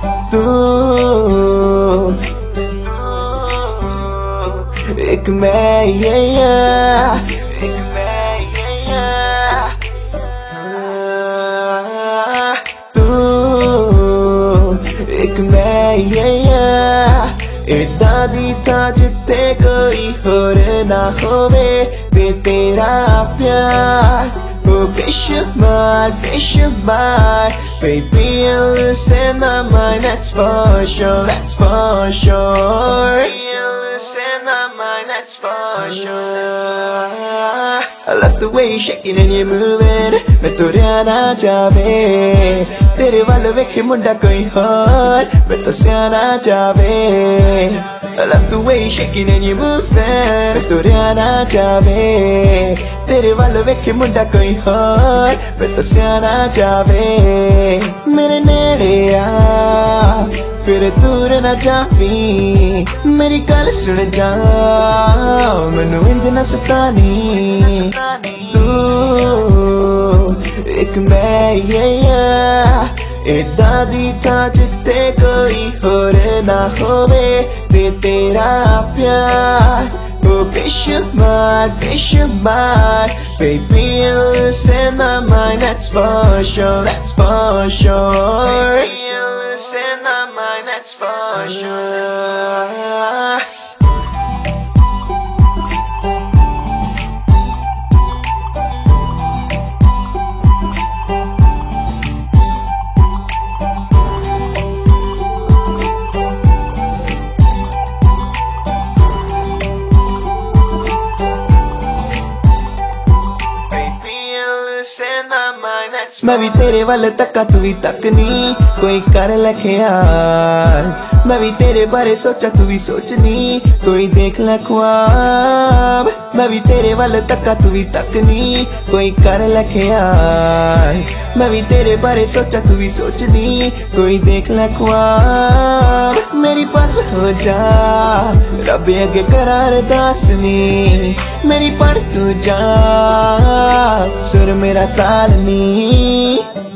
तू एक मैं एक मैं तू एक मैं इदा दी था जिते कोई होर ना होवे ते तेरा प्यार बेशुमार baby you're losing my mind, that's for sure, that's for sure. You're losing my mind, that's for sure. I love the way you're shaking and you're moving. मैं तो रहना चाहे तेरे वाले वेखे मुंडा कोई और मैं तो सियाना चाहे. I love the way you're shaking and you're moving. मैं तो रहना चाहे तेरे वाले वेखे मुंडा कोई और मैं तो सियाना चाहे. मेरे नेड़े आ फिर दूर न जावी, मेरी गल सुन जा मैनू इंज न सतानी. तू एक मैं इदा दी था जिते कोई होर ना होवे ते तेरा प्यार बेशुमार baby you're losing my mind, that's for sure, that's for sure. Baby you're losing my mind, that's for sure. मैं भी तेरे वाले तक्का तू भी तकनी कोई कर ले ख्याल. मैं भी तेरे बारे सोचा तू भी सोचनी कोई देख ले ख्वाब. मैं भी तेरे वाले तक्का तू भी तकनी कोई कर ले ख्याल. मैं भी तेरे बारे सोचा तू भी सोचनी कोई देख ले ख्वाब. मेरी पास हो जा रब अगे करार दासनी, मेरी पढ़ तू जा सुर मेरा ताल नी.